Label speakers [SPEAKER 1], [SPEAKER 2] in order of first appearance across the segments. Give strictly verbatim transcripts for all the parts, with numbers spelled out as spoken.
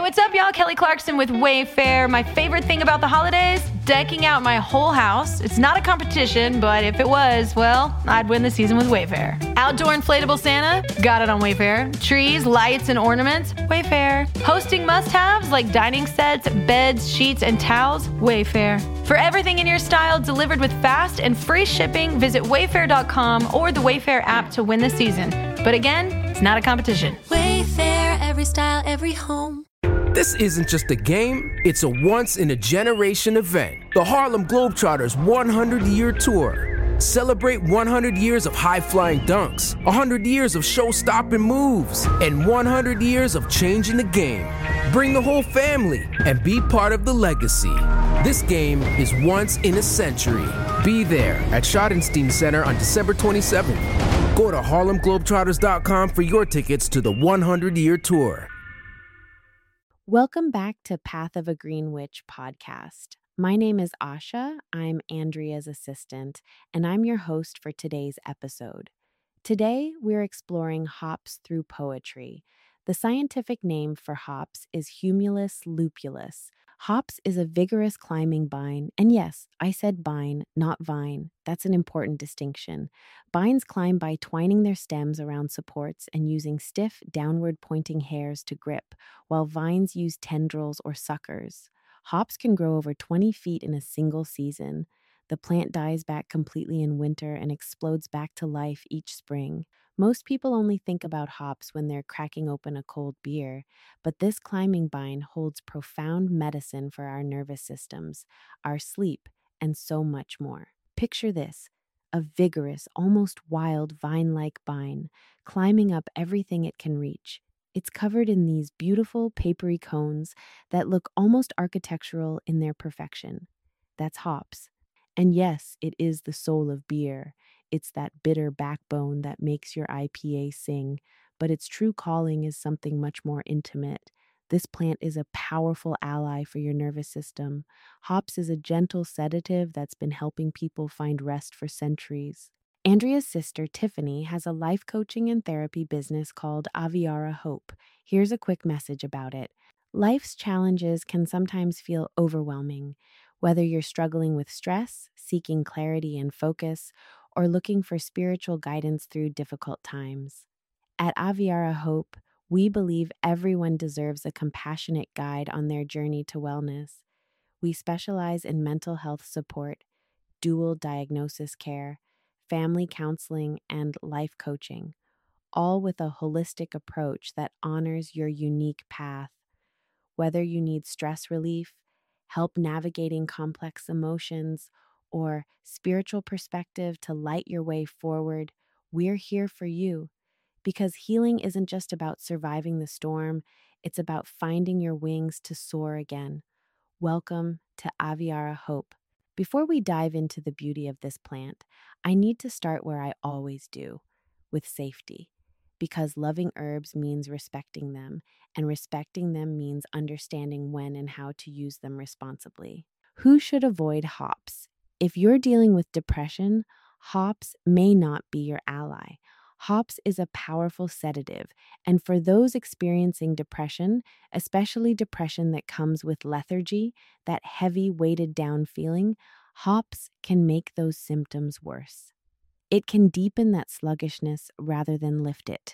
[SPEAKER 1] What's up, y'all? Kelly Clarkson with Wayfair. My favorite thing about the holidays? Decking out my whole house. It's not a competition, but if it was, well, I'd win the season with Wayfair. Outdoor inflatable Santa? Got it on Wayfair. Trees, lights, and ornaments? Wayfair. Hosting must-haves like dining sets, beds, sheets, and towels? Wayfair. For everything in your style delivered with fast and free shipping, visit wayfair dot com or the Wayfair app to win the season. But again, it's not a competition.
[SPEAKER 2] Wayfair, every style, every home.
[SPEAKER 3] This isn't just a game, it's a once-in-a-generation event. The Harlem Globetrotters one hundred year Tour. Celebrate one hundred years of high-flying dunks, one hundred years of show-stopping moves, and one hundred years of changing the game. Bring the whole family and be part of the legacy. This game is once in a century. Be there at Schottenstein Center on December twenty-seventh. Go to harlem globetrotters dot com for your tickets to the one hundred year Tour.
[SPEAKER 4] Welcome back to Path of a Green Witch podcast. My name is Asha, I'm Andrea's assistant, and I'm your host for today's episode. Today, we're exploring hops through poetry. The scientific name for hops is Humulus lupulus. Hops is a vigorous climbing vine, and yes, I said vine, not vine. That's an important distinction. Vines climb by twining their stems around supports and using stiff, downward-pointing hairs to grip, while vines use tendrils or suckers. Hops can grow over twenty feet in a single season. The plant dies back completely in winter and explodes back to life each spring. Most people only think about hops when they're cracking open a cold beer, but this climbing vine holds profound medicine for our nervous systems, our sleep, and so much more. Picture this, a vigorous, almost wild vine-like vine, climbing up everything it can reach. It's covered in these beautiful papery cones that look almost architectural in their perfection. That's hops. And yes, it is the soul of beer. It's that bitter backbone that makes your I P A sing, but its true calling is something much more intimate. This plant is a powerful ally for your nervous system. Hops is a gentle sedative that's been helping people find rest for centuries. Andrea's sister, Tiffany, has a life coaching and therapy business called Aviara Hope. Here's a quick message about it. Life's challenges can sometimes feel overwhelming. Whether you're struggling with stress, seeking clarity and focus, or looking for spiritual guidance through difficult times. At Aviara Hope, we believe everyone deserves a compassionate guide on their journey to wellness. We specialize in mental health support, dual diagnosis care, family counseling, and life coaching, all with a holistic approach that honors your unique path. Whether you need stress relief, help navigating complex emotions, or spiritual perspective to light your way forward, we're here for you. Because healing isn't just about surviving the storm, it's about finding your wings to soar again. Welcome to Aviara Hope. Before we dive into the beauty of this plant, I need to start where I always do, with safety. Because loving herbs means respecting them, and respecting them means understanding when and how to use them responsibly. Who should avoid hops? If you're dealing with depression, hops may not be your ally. Hops is a powerful sedative, and for those experiencing depression, especially depression that comes with lethargy, that heavy, weighted down feeling, hops can make those symptoms worse. It can deepen that sluggishness rather than lift it.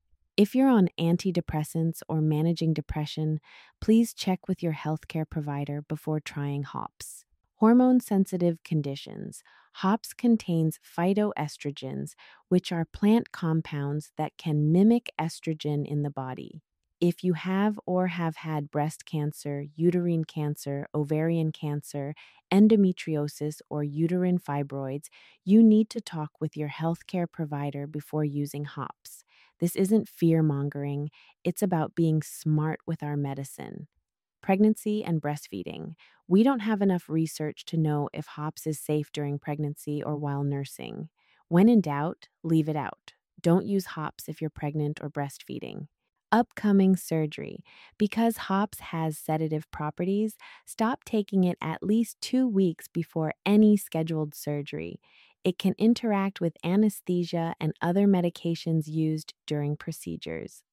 [SPEAKER 4] If you're on antidepressants or managing depression, please check with your healthcare provider before trying hops. Hormone-sensitive conditions. Hops contains phytoestrogens, which are plant compounds that can mimic estrogen in the body. If you have or have had breast cancer, uterine cancer, ovarian cancer, endometriosis, or uterine fibroids, you need to talk with your healthcare provider before using hops. This isn't fear-mongering, it's about being smart with our medicine. Pregnancy and breastfeeding. We don't have enough research to know if hops is safe during pregnancy or while nursing. When in doubt, leave it out. Don't use hops if you're pregnant or breastfeeding. Upcoming surgery. Because hops has sedative properties, stop taking it at least two weeks before any scheduled surgery. It can interact with anesthesia and other medications used during procedures.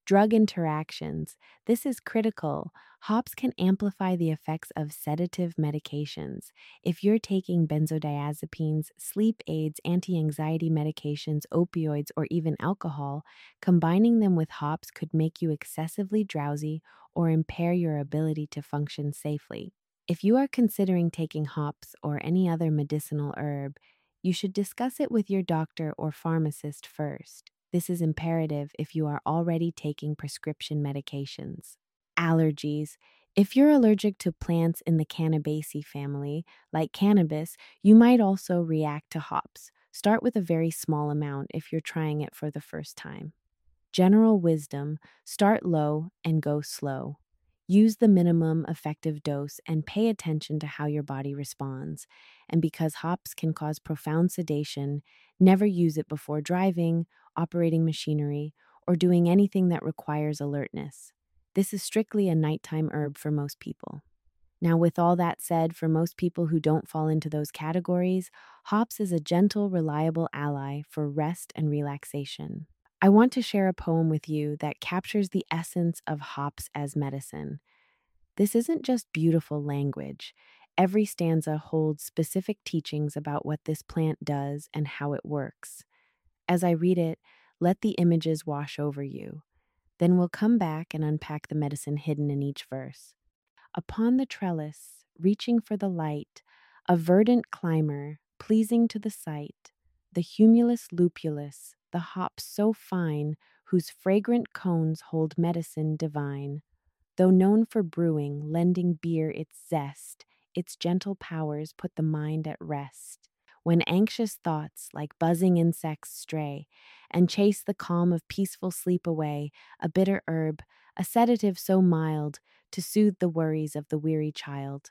[SPEAKER 4] Drug interactions. This is critical. Hops can amplify the effects of sedative medications. If you're taking benzodiazepines, sleep aids, anti anxiety medications, opioids, or even alcohol, combining them with hops could make you excessively drowsy or impair your ability to function safely. If you are considering taking hops or any other medicinal herb, you should discuss it with your doctor or pharmacist first. This is imperative if you are already taking prescription medications. Allergies. If you're allergic to plants in the Cannabaceae family, like cannabis, you might also react to hops. Start with a very small amount if you're trying it for the first time. General wisdom: start low and go slow. Use the minimum effective dose and pay attention to how your body responds. And because hops can cause profound sedation, never use it before driving, operating machinery, or doing anything that requires alertness. This is strictly a nighttime herb for most people. Now, with all that said, for most people who don't fall into those categories, hops is a gentle, reliable ally for rest and relaxation. I want to share a poem with you that captures the essence of hops as medicine. This isn't just beautiful language. Every stanza holds specific teachings about what this plant does and how it works. As I read it, let the images wash over you. Then we'll come back and unpack the medicine hidden in each verse. Upon the trellis, reaching for the light, a verdant climber, pleasing to the sight, the humulus lupulus, the hop so fine, whose fragrant cones hold medicine divine. Though known for brewing, lending beer its zest, its gentle powers put the mind at rest. When anxious thoughts, like buzzing insects, stray, and chase the calm of peaceful sleep away, a bitter herb, a sedative so mild, to soothe the worries of the weary child.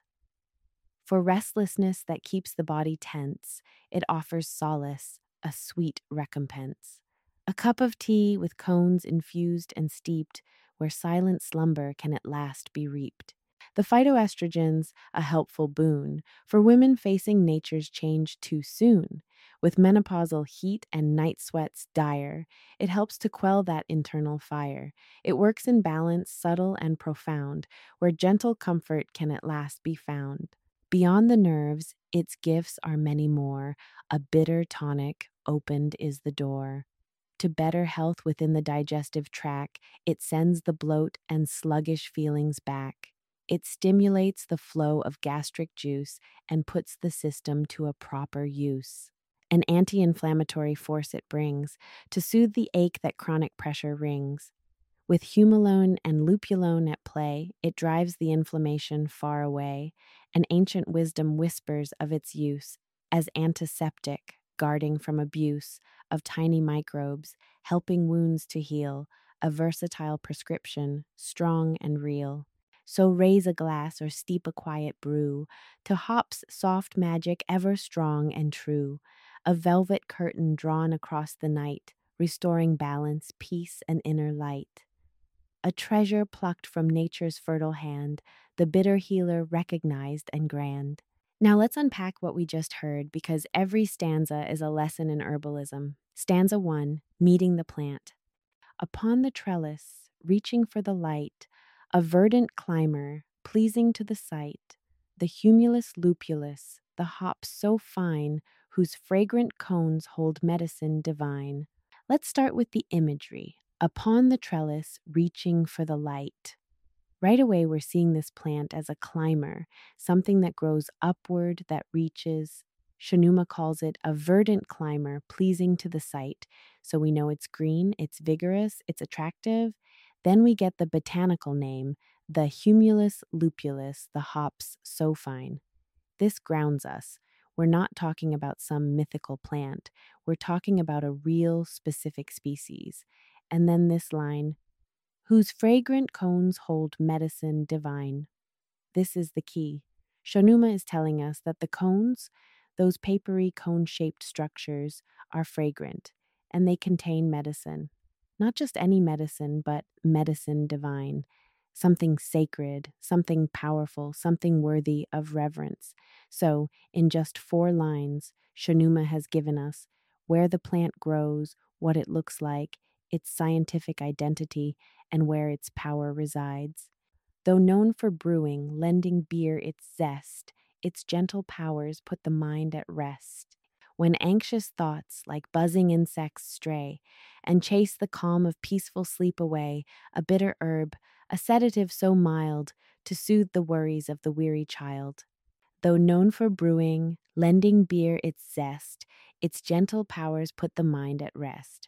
[SPEAKER 4] For restlessness that keeps the body tense, it offers solace, a sweet recompense. A cup of tea with cones infused and steeped, where silent slumber can at last be reaped. The phytoestrogens, a helpful boon for women facing nature's change too soon. With menopausal heat and night sweats dire, it helps to quell that internal fire. It works in balance, subtle and profound, where gentle comfort can at last be found. Beyond the nerves, its gifts are many more. A bitter tonic, opened is the door. To better health within the digestive tract, it sends the bloat and sluggish feelings back. It stimulates the flow of gastric juice and puts the system to a proper use. An anti-inflammatory force it brings to soothe the ache that chronic pressure wrings. With humulone and lupulone at play, it drives the inflammation far away, and ancient wisdom whispers of its use as antiseptic, guarding from abuse of tiny microbes, helping wounds to heal, a versatile prescription, strong and real. So raise a glass or steep a quiet brew to hops' soft magic ever strong and true, a velvet curtain drawn across the night, restoring balance, peace, and inner light. A treasure plucked from nature's fertile hand, the bitter healer recognized and grand. Now let's unpack what we just heard, because every stanza is a lesson in herbalism. Stanza one, meeting the plant. Upon the trellis, reaching for the light, a verdant climber, pleasing to the sight, the humulus lupulus, the hop so fine, whose fragrant cones hold medicine divine. Let's start with the imagery. Upon the trellis, reaching for the light. Right away, we're seeing this plant as a climber, something that grows upward, that reaches. Shanuma calls it a verdant climber, pleasing to the sight. So we know it's green, it's vigorous, it's attractive. Then we get the botanical name, the humulus lupulus, the hops so fine. This grounds us. We're not talking about some mythical plant. We're talking about a real, specific species. And then this line, whose fragrant cones hold medicine divine. This is the key. Shanuma is telling us that the cones, those papery cone-shaped structures, are fragrant, and they contain medicine. Not just any medicine, but medicine divine. Something sacred, something powerful, something worthy of reverence. So, in just four lines, Shanuma has given us where the plant grows, what it looks like, its scientific identity, and where its power resides. Though known for brewing, lending beer its zest, its gentle powers put the mind at rest. When anxious thoughts, like buzzing insects, stray, and chase the calm of peaceful sleep away, a bitter herb, a sedative so mild, to soothe the worries of the weary child. Though known for brewing, lending beer its zest, its gentle powers put the mind at rest.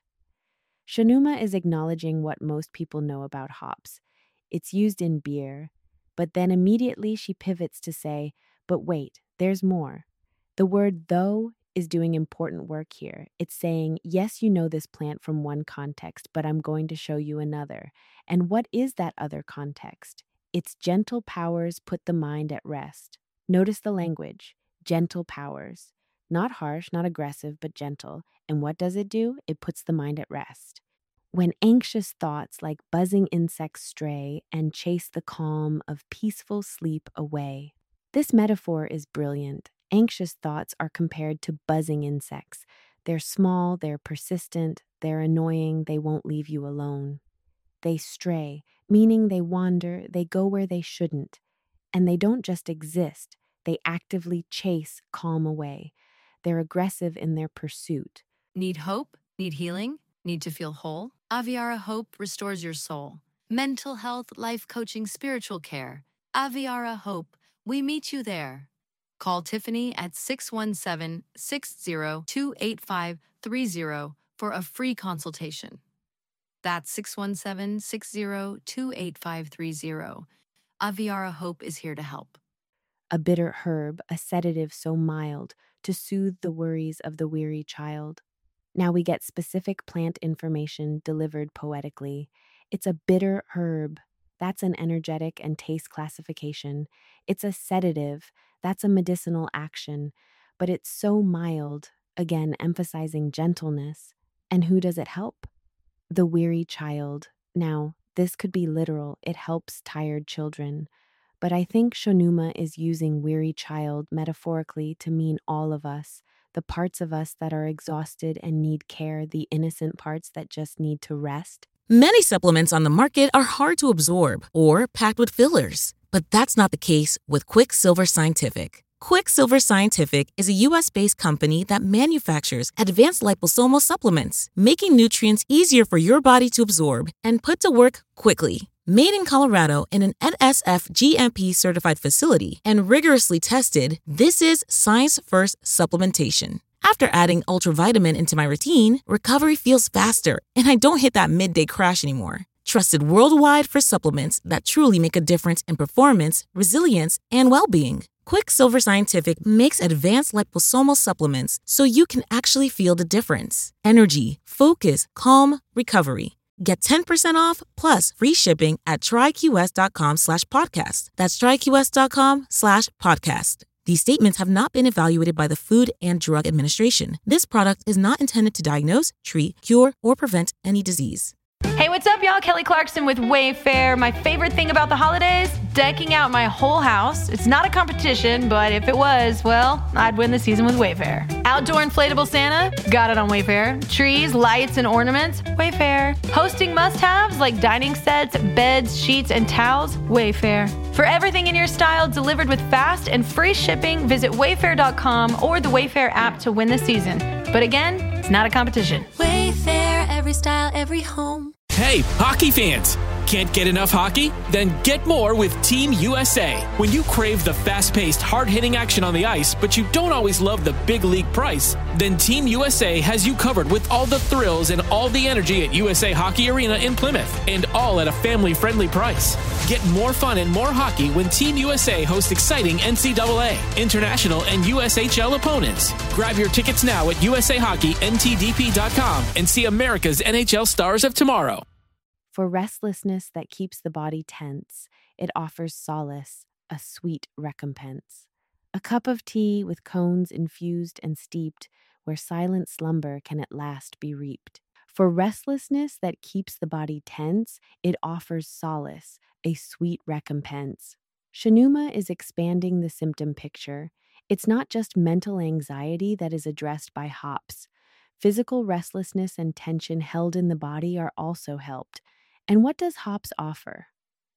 [SPEAKER 4] Shunuma is acknowledging what most people know about hops. It's used in beer, but then immediately she pivots to say, but wait, there's more. The word though is doing important work here. It's saying, yes, you know this plant from one context, but I'm going to show you another. And what is that other context? Its gentle powers put the mind at rest. Notice the language, gentle powers. Not harsh, not aggressive, but gentle. And what does it do? It puts the mind at rest. When anxious thoughts like buzzing insects stray and chase the calm of peaceful sleep away. This metaphor is brilliant. Anxious thoughts are compared to buzzing insects. They're small, they're persistent, they're annoying, they won't leave you alone. They stray, meaning they wander, they go where they shouldn't. And they don't just exist, they actively chase calm away. They're aggressive in their pursuit.
[SPEAKER 5] Need hope? Need healing? Need to feel whole? Aviara Hope restores your soul. Mental health, life coaching, spiritual care. Aviara Hope, we meet you there. Call Tiffany at six one seven, six zero, two eight five three zero for a free consultation. That's six one seven, six zero, two eight five three zero. Aviara Hope is here to help.
[SPEAKER 4] A bitter herb, a sedative so mild, to soothe the worries of the weary child. Now we get specific plant information delivered poetically. It's a bitter herb. That's an energetic and taste classification. It's a sedative. That's a medicinal action. But it's so mild, again emphasizing gentleness. And who does it help? The weary child. Now, this could be literal. It helps tired children. But I think Shunuma is using weary child metaphorically to mean all of us, the parts of us that are exhausted and need care, the innocent parts that just need to rest.
[SPEAKER 6] Many supplements on the market are hard to absorb or packed with fillers, but that's not the case with Quicksilver Scientific. Quicksilver Scientific is a U S-based company that manufactures advanced liposomal supplements, making nutrients easier for your body to absorb and put to work quickly. Made in Colorado in an N S F G M P-certified facility and rigorously tested, this is science-first supplementation. After adding Ultravitamin into my routine, recovery feels faster, and I don't hit that midday crash anymore. Trusted worldwide for supplements that truly make a difference in performance, resilience, and well-being. Quicksilver Scientific makes advanced liposomal supplements so you can actually feel the difference. Energy, focus, calm, recovery. Get ten percent off plus free shipping at tryqs.com slash podcast. That's tryqs.com slash podcast. These statements have not been evaluated by the Food and Drug Administration. This product is not intended to diagnose, treat, cure, or prevent any disease.
[SPEAKER 1] Hey, what's up, y'all? Kelly Clarkson with Wayfair. My favorite thing about the holidays? Decking out my whole house. It's not a competition, but if it was, well, I'd win the season with Wayfair. Outdoor inflatable Santa? Got it on Wayfair. Trees, lights, and ornaments? Wayfair. Hosting must-haves like dining sets, beds, sheets, and towels? Wayfair. For everything in your style delivered with fast and free shipping, visit wayfair dot com or the Wayfair app to win the season. But again, it's not a competition.
[SPEAKER 2] Wayfair, every style, every home.
[SPEAKER 7] Hey, hockey fans! Can't get enough hockey? Then get more with Team U S A. When you crave the fast-paced, hard-hitting action on the ice, but you don't always love the big league price, then Team U S A has you covered with all the thrills and all the energy at U S A Hockey Arena in Plymouth, and all at a family-friendly price. Get more fun and more hockey when Team U S A hosts exciting N C double A, international, and U S H L opponents. Grab your tickets now at U S A Hockey N T D P dot com and see America's N H L stars of tomorrow.
[SPEAKER 4] For restlessness that keeps the body tense, it offers solace, a sweet recompense. A cup of tea with cones infused and steeped, where silent slumber can at last be reaped. For restlessness that keeps the body tense, it offers solace, a sweet recompense. Shunuma is expanding the symptom picture. It's not just mental anxiety that is addressed by hops. Physical restlessness and tension held in the body are also helped. And what does hops offer?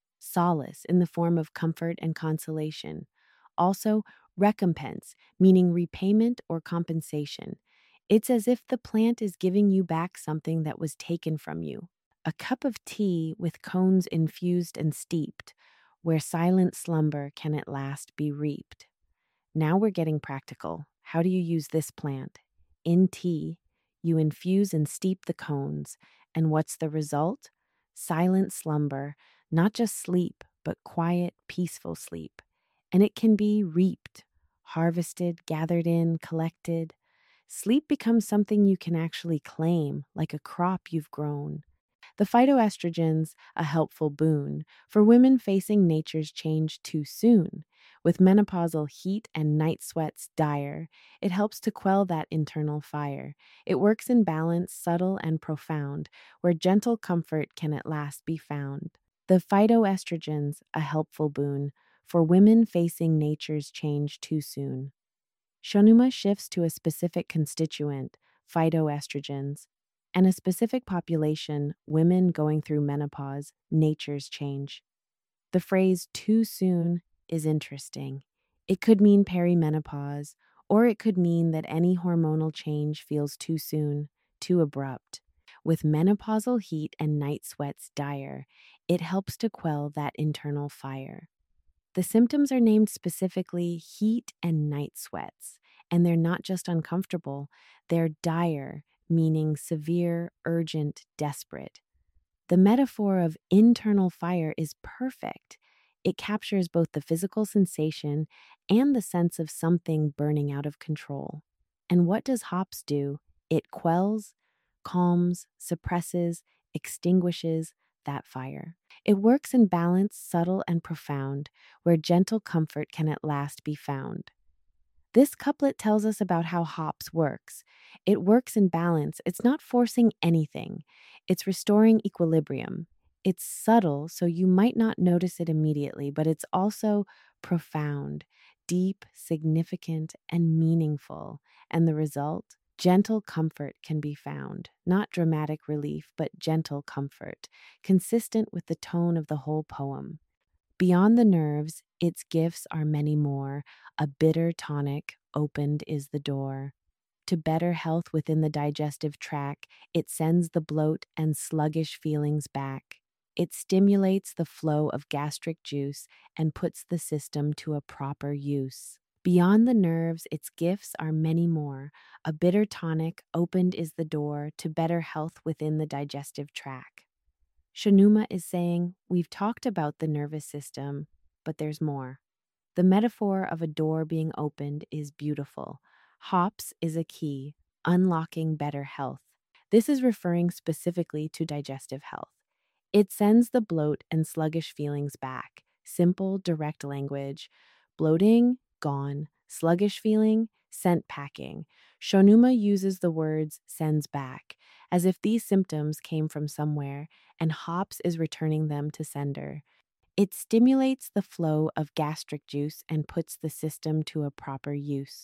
[SPEAKER 4] Solace in the form of comfort and consolation. Also, recompense, meaning repayment or compensation. It's as if the plant is giving you back something that was taken from you. A cup of tea with cones infused and steeped, where silent slumber can at last be reaped. Now we're getting practical. How do you use this plant? In tea, you infuse and steep the cones, and what's the result? Silent slumber, not just sleep, but quiet, peaceful sleep. And it can be reaped, harvested, gathered in, collected. Sleep becomes something you can actually claim, like a crop you've grown. The phytoestrogens, a helpful boon for women facing nature's change too soon. With menopausal heat and night sweats dire, it helps to quell that internal fire. It works in balance, subtle and profound, where gentle comfort can at last be found. The phytoestrogens, a helpful boon for women facing nature's change too soon. Shonuma shifts to a specific constituent, phytoestrogens, and a specific population, women going through menopause, nature's change. The phrase too soon is interesting. It could mean perimenopause, or it could mean that any hormonal change feels too soon, too abrupt. With menopausal heat and night sweats dire, it helps to quell that internal fire. The symptoms are named specifically heat and night sweats, and they're not just uncomfortable, they're dire, meaning severe, urgent, desperate. The metaphor of internal fire is perfect. It captures both the physical sensation and the sense of something burning out of control. And what does hops do? It quells, calms, suppresses, extinguishes that fire. It works in balance, subtle and profound, where gentle comfort can at last be found. This couplet tells us about how hops works. It works in balance. It's not forcing anything. It's restoring equilibrium. It's subtle, so you might not notice it immediately, but it's also profound, deep, significant, and meaningful. And the result? Gentle comfort can be found. Not dramatic relief, but gentle comfort, consistent with the tone of the whole poem. Beyond the nerves, its gifts are many more. A bitter tonic, opened is the door. To better health within the digestive tract, it sends the bloat and sluggish feelings back. It stimulates the flow of gastric juice and puts the system to a proper use. Beyond the nerves, its gifts are many more. A bitter tonic, opened is the door to better health within the digestive tract. Shonuma is saying, we've talked about the nervous system, but there's more. The metaphor of a door being opened is beautiful. Hops is a key, unlocking better health. This is referring specifically to digestive health. It sends the bloat and sluggish feelings back. Simple, direct language. Bloating, gone. Sluggish feeling, sent packing. Shonuma uses the words sends back, as if these symptoms came from somewhere, and hops is returning them to sender. It stimulates the flow of gastric juice and puts the system to a proper use.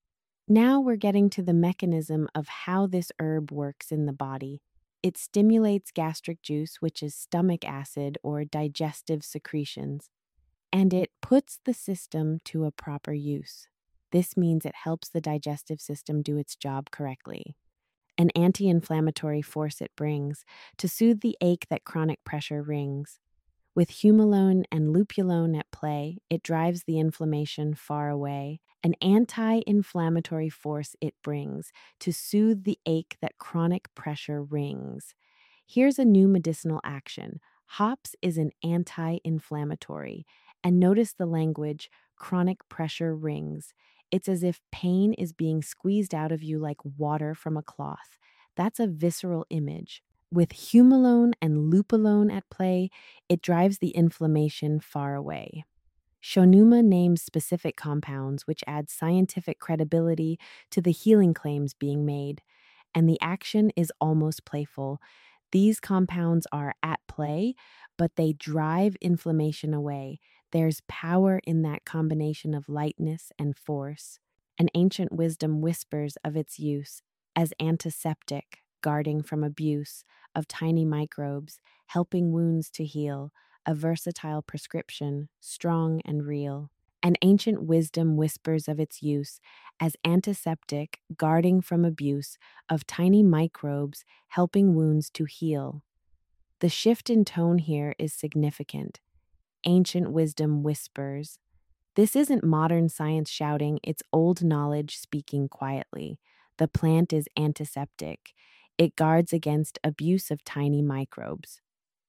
[SPEAKER 4] Now we're getting to the mechanism of how this herb works in the body. It stimulates gastric juice, which is stomach acid or digestive secretions, and it puts the system to a proper use. This means it helps the digestive system do its job correctly. An anti-inflammatory force it brings to soothe the ache that chronic pressure wrings. With humulone and lupulone at play, it drives the inflammation far away. An anti-inflammatory force it brings to soothe the ache that chronic pressure wrings. Here's a new medicinal action. Hops is an anti-inflammatory. And notice the language, chronic pressure rings. It's as if pain is being squeezed out of you like water from a cloth. That's a visceral image. With humulone and lupulone at play, it drives the inflammation far away. Shonuma names specific compounds which add scientific credibility to the healing claims being made, and the action is almost playful. These compounds are at play, but they drive inflammation away. There's power in that combination of lightness and force. An ancient wisdom whispers of its use as antiseptic, guarding from abuse of tiny microbes, helping wounds to heal, a versatile prescription, strong and real. And ancient wisdom whispers of its use as antiseptic, guarding from abuse of tiny microbes, helping wounds to heal. The shift in tone here is significant. Ancient wisdom whispers. This isn't modern science shouting, it's old knowledge speaking quietly. The plant is antiseptic. It guards against abuse of tiny microbes.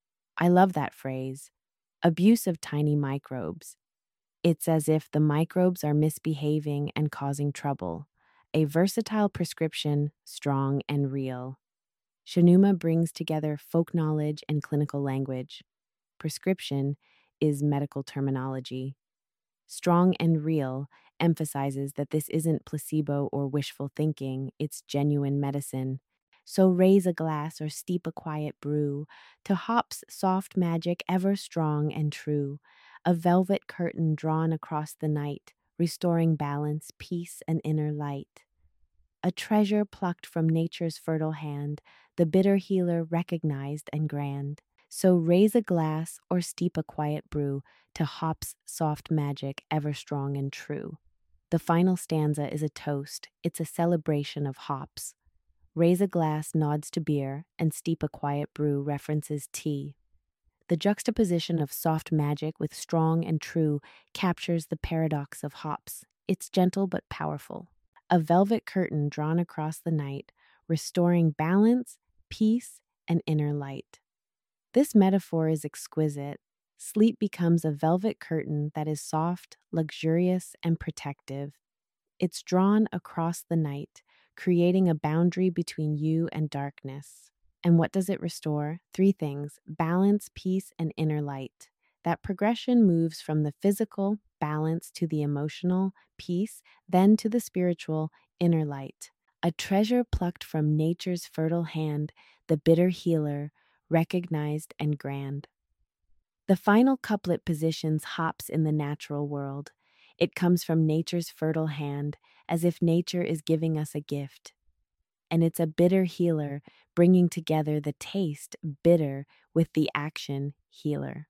[SPEAKER 4] I love that phrase, abuse of tiny microbes. It's as if the microbes are misbehaving and causing trouble. A versatile prescription, strong and real. Shanuma brings together folk knowledge and clinical language. Prescription is medical terminology. Strong and real emphasizes that this isn't placebo or wishful thinking, it's genuine medicine. So raise a glass or steep a quiet brew to hops' soft magic ever strong and true. A velvet curtain drawn across the night, restoring balance, peace, and inner light. A treasure plucked from nature's fertile hand, the bitter healer recognized and grand. So raise a glass or steep a quiet brew to hops' soft magic ever strong and true. The final stanza is a toast, it's a celebration of hops. Raise a glass nods to beer, and steep a quiet brew references tea. The juxtaposition of soft magic with strong and true captures the paradox of hops. It's gentle but powerful. A velvet curtain drawn across the night, restoring balance, peace, and inner light. This metaphor is exquisite. Sleep becomes a velvet curtain that is soft, luxurious, and protective. It's drawn across the night, creating a boundary between you and darkness. And what does it restore? Three things: balance, peace, and inner light. That progression moves from the physical, balance, to the emotional, peace, then to the spiritual, inner light. A treasure plucked from nature's fertile hand, the bitter healer, recognized and grand. The final couplet positions hops in the natural world. It comes from nature's fertile hand, as if nature is giving us a gift. And it's a bitter healer, bringing together the taste, bitter, with the action, healer.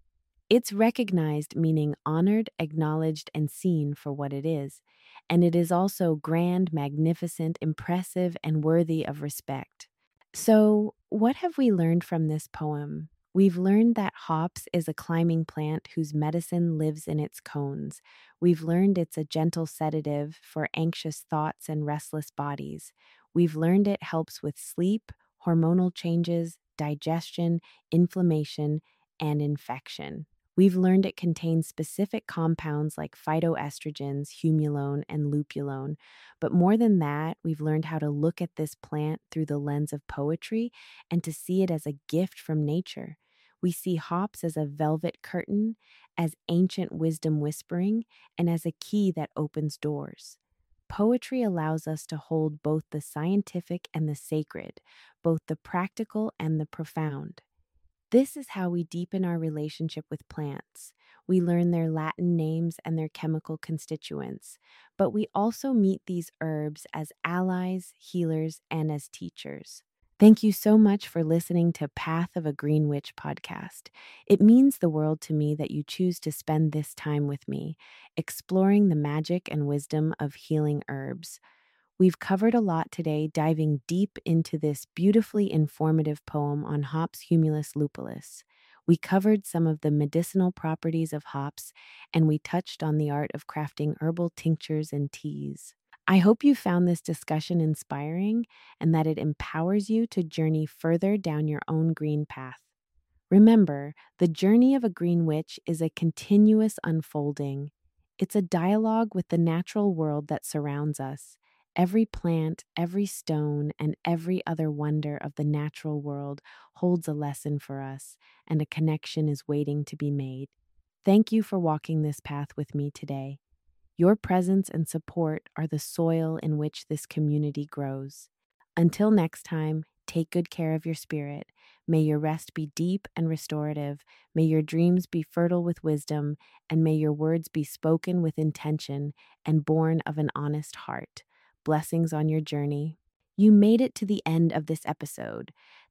[SPEAKER 4] It's recognized, meaning honored, acknowledged, and seen for what it is. And it is also grand, magnificent, impressive, and worthy of respect. So, what have we learned from this poem? We've learned that hops is a climbing plant whose medicine lives in its cones. We've learned it's a gentle sedative for anxious thoughts and restless bodies. We've learned it helps with sleep, hormonal changes, digestion, inflammation, and infection. We've learned it contains specific compounds like phytoestrogens, humulone, and lupulone. But more than that, we've learned how to look at this plant through the lens of poetry and to see it as a gift from nature. We see hops as a velvet curtain, as ancient wisdom whispering, and as a key that opens doors. Poetry allows us to hold both the scientific and the sacred, both the practical and the profound. This is how we deepen our relationship with plants. We learn their Latin names and their chemical constituents, but we also meet these herbs as allies, healers, and as teachers. Thank you so much for listening to Path of a Green Witch podcast. It means the world to me that you choose to spend this time with me, exploring the magic and wisdom of healing herbs. We've covered a lot today, diving deep into this beautifully informative poem on Hops humulus lupulus. We covered some of the medicinal properties of hops, and we touched on the art of crafting herbal tinctures and teas. I hope you found this discussion inspiring and that it empowers you to journey further down your own green path. Remember, the journey of a green witch is a continuous unfolding. It's a dialogue with the natural world that surrounds us. Every plant, every stone, and every other wonder of the natural world holds a lesson for us, and a connection is waiting to be made. Thank you for walking this path with me today. Your presence and support are the soil in which this community grows. Until next time, take good care of your spirit. May your rest be deep and restorative. May your dreams be fertile with wisdom, and may your words be spoken with intention and born of an honest heart. Blessings on your journey. You made it to the end of this episode.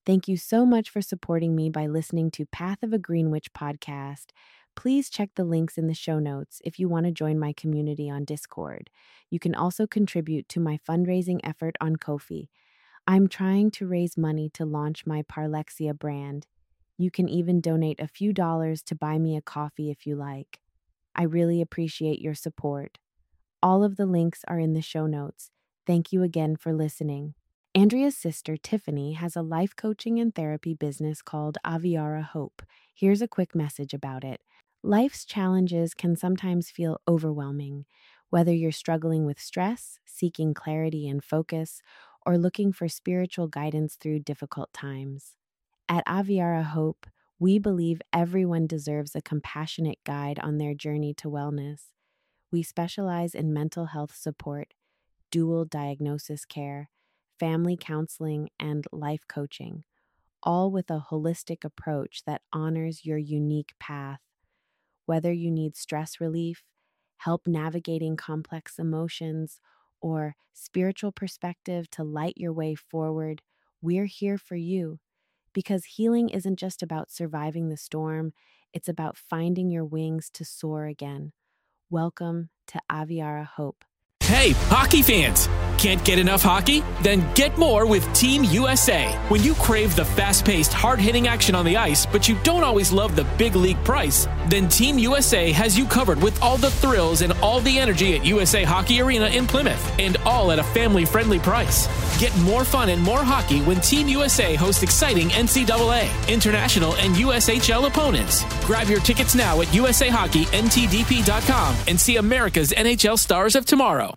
[SPEAKER 4] Thank you so much for supporting me by listening to Path of a Green Witch podcast. Please check the links in the show notes if you want to join my community on Discord. You can also contribute to my fundraising effort on Ko-fi. I'm trying to raise money to launch my Parlexia brand. You can even donate a few dollars to buy me a coffee if you like. I really appreciate your support. All of the links are in the show notes. Thank you again for listening. Andrea's sister, Tiffany, has a life coaching and therapy business called Aviara Hope. Here's a quick message about it. Life's challenges can sometimes feel overwhelming, whether you're struggling with stress, seeking clarity and focus, or looking for spiritual guidance through difficult times. At Aviara Hope, we believe everyone deserves a compassionate guide on their journey to wellness. We specialize in mental health support, dual diagnosis care, family counseling, and life coaching, all with a holistic approach that honors your unique path. Whether you need stress relief, help navigating complex emotions, or spiritual perspective to light your way forward, we're here for you. Because healing isn't just about surviving the storm, it's about finding your wings to soar again. Welcome to Aviara Hope.
[SPEAKER 7] Hey, hockey fans! Can't get enough hockey? Then get more with Team U S A. When you crave the fast-paced, hard-hitting action on the ice, but you don't always love the big league price, then Team U S A has you covered with all the thrills and all the energy at U S A Hockey Arena in Plymouth, and all at a family-friendly price. Get more fun and more hockey when Team U S A hosts exciting N C double A, international, and U S H L opponents. Grab your tickets now at U S A Hockey N T D P dot com and see America's N H L stars of tomorrow.